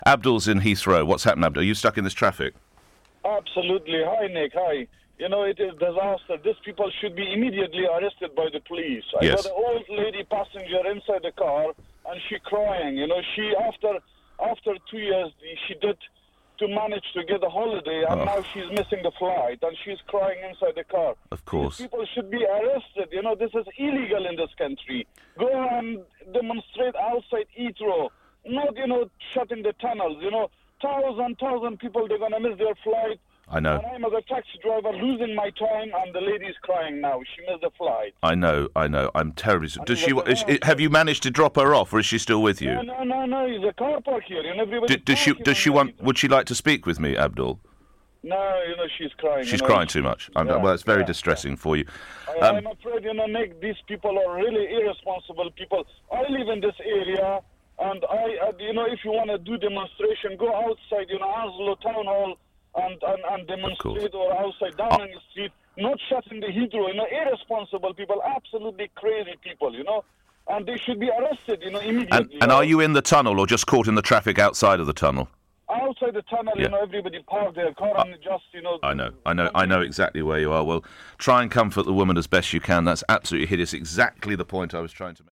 Abdul's in Heathrow. What's happened, Abdul? Are you stuck in this traffic? Absolutely. Hi, Nick. Hi. You know, it is disaster. These people should be immediately arrested by the police. I Yes. got an old lady passenger inside the car, and she crying. You know, she after 2 years, she did to manage to get a holiday, and now she's missing the flight, and she's crying inside the car. Of course. These people should be arrested. You know, this is illegal in this country. Go and demonstrate outside Heathrow, not, you know, shutting the tunnels. You know, thousand people, they're going to miss their flight. I know. And I'm as a taxi driver losing my time, and the lady's crying now. She missed the flight. I know. I'm terribly... Have you managed to drop her off, or is she still with you? No. There's a car park here. You know, everybody Does she want... Would she like to speak with me, Abdul? No, you know, she's crying. She's crying too much. Well, it's very distressing for you. I'm afraid, you know, Nick, these people are really irresponsible people. I live in this area, and you know, if you want to do demonstration, go outside, you know, Oslo Town Hall, and demonstrate, or outside Downing Street, not shutting the Heathrow. You know, irresponsible people, absolutely crazy people, you know, and they should be arrested, you know, immediately. And are you in the tunnel or just caught in the traffic outside of the tunnel? Outside the tunnel, you know, everybody parked their car and just, you know... I know exactly where you are. Well, try and comfort the woman as best you can. That's absolutely hideous. Exactly the point I was trying to make.